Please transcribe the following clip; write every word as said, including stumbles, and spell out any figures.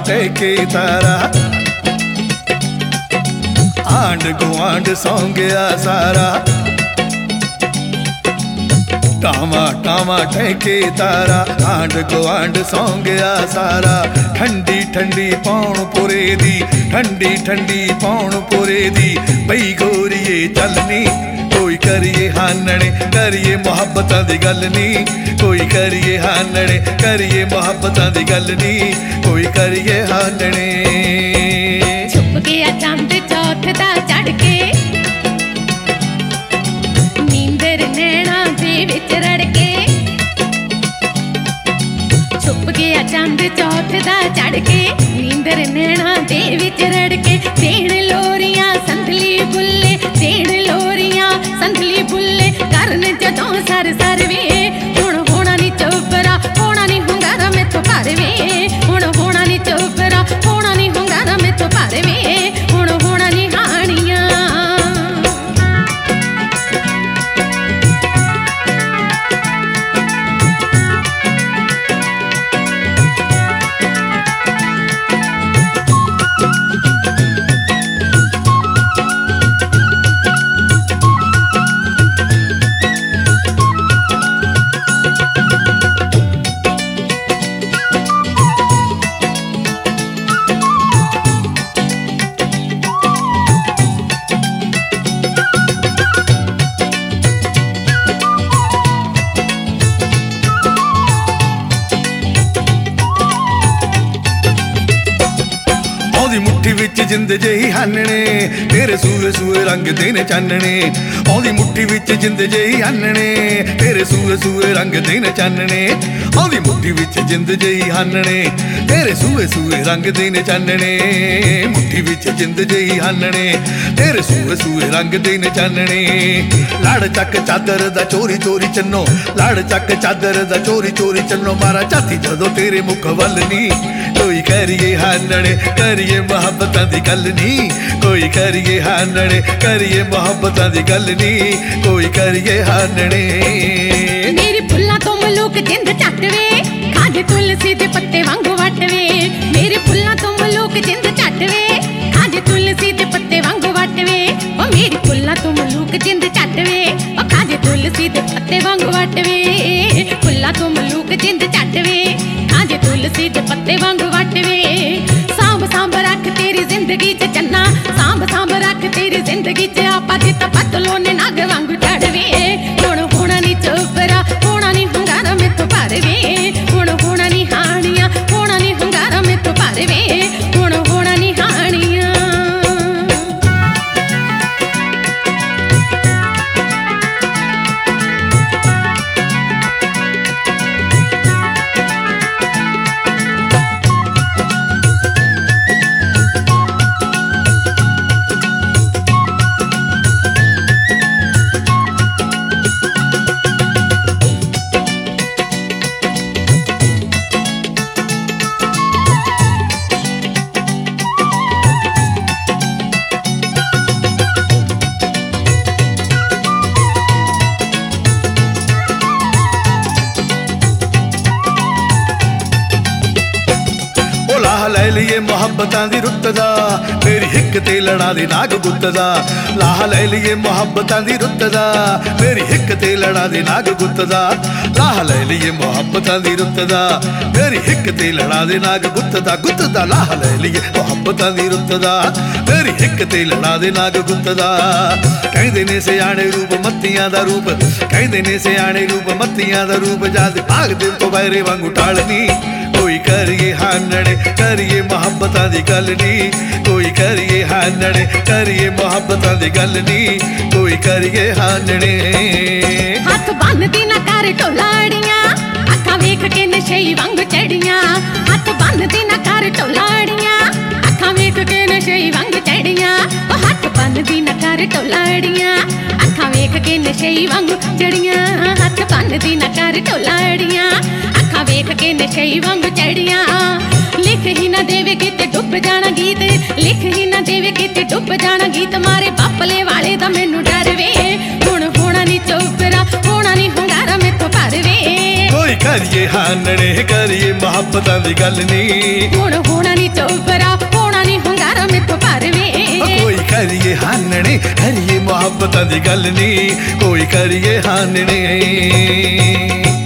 टेके तारा आंड गुआंड सौ गया सारा टावा टावा टेके तारा आंड गुआंड सौ गया सारा ठंडी ठंडी पौण पुरे दी ठंडी ठंडी पौण पुरे दी पई गोरीए चलनी कोई करिए हानने करिए मुहब्बतां दी गल नी कोई करिए हानने करिए मुहब्बतां दी गल नी कोई करिए हानने छुप गया चांद चौथ दा चढ़ के नींदर नैना दे विच रड़ के छुप गया चांद चौथ दा चढ़ के नींदर नैना दे विच रड़ के देण लोरियां संधली बुल्ले देण लोरियां संधली बुल्ले करन जदों सर सर वे हुण होना नी चोपरा होना नी हुंगारा मैथों भर वे हुण होना नी चोपरा होना नी हुंगारा मैथों भर वे हुण होना नी हानियां मुट्ठी विच जिंद जही हानने तेरे सूए सूए रंग दे ने चानने औदी मुट्ठी विच जिंद जही हानने तेरे सूए सूए रंग दे ने चानने औदी मुट्ठी विच जिंद जही हानने तेरे सूए सूए रंग दे ने चानने मुट्ठी विच जिंद जही हानने तेरे सूए सूए रंग दे ने चानने लड़ चक चादर दा चोरी चोरी चन्नो लड़ चक चादर दा चोरी चोरी चन्नो मारा चाती जदों तेरे मुख वल नी कोई करिए हानने करिए मुहब्बतां दी गल नी कोई करिए हानने करिए मुहब्बतां दी गल नी कोई करिए हानने मेरे फुल्लां तो मलूक जिंद चट वे खाजे तुलसी दे पत्ते वांगू वट वे मेरे फुल्लां तो मलूक जिंद चट वे खाजे तुलसी दे पत्ते वांगू वट वे ओ मेरे फुल्लां तो मलूक जिंद चट वे ओ खाजे तुलसी दे पत्ते वांगू वट वे फुल्लां तो मलूक जिंद चट वे खाजे तुलसी दे पत्ते वांगू वट वे सांभ सांभ रख तेरी जिंदगी च चन्ना सांभ सांभ रख तेरी जिंदगी च आपा जित पतलो ने नाग वांगू चढ़वे हुण होना नी चोपरा होना नी हुंगारा मैथों भर वे हुण होना नी हानियां होना नी हुंगारा मैथों भर वे हुण होना नी हानियां लै लिए मुहब्बतां दी रुत दा मेरी हिक ते लड़ा दे नाग गुत्त दा लाह लै लिए मुहब्बतां दी रुत दा मेरी हिक ते लड़ा दे नाग गुत्त दा लाह लै लिए मुहब्बतां दी रुत दा मेरी हिक ते लड़ा दे नाग गुत्त दा गुत्त दा लाह लै लिए मुहब्बतां दी रुत दा मेरी हिक ते लड़ा दे नाग गुत्त दा कहंदे ने सियाणे रूप मत्तियां दा रूप कहंदे ने सियाणे रूप मत्तियां दा रूप जद भाग दिल तो बैरे वांगू टालनी कोई करिए हानने करिए मुहब्बतां दी गल नी कोई करिए हानने करिए मुहब्बतां दी गल नी कोई करिए हानने हथ बन्नदी ना कर ढोलाड़ियां अखां वेख के नशई वांग चढ़ियां हथ बन्नदी ना कर ढोलाड़ियां अखां वेख के नशई वांग चढ़ियां ओ हथ बन्नदी ना कर ढोलाड़ियां अखां वेख के नशई वांग चढ़ियां हथ बन्नदी ना कर ढोलाड़ियां अखां वेख के नशई वांग चढ़ियां लिख ही ना देवे किते डुब जाना गीत लिख ही ना देवे किते डुब जाना गीत मारे बापले वाले दा मैनू डर वे हुण होना नी चोपरा होना नी हुंगारा मैथों भर वे कोई करिए हानने करिए मुहब्बतां दी गल नी हुण होना नी चौबरा होना नी hungaरा मिथों पर वे कोई करिए हानने करिए मुहब्बतां दी गल नी कोई करिए हानने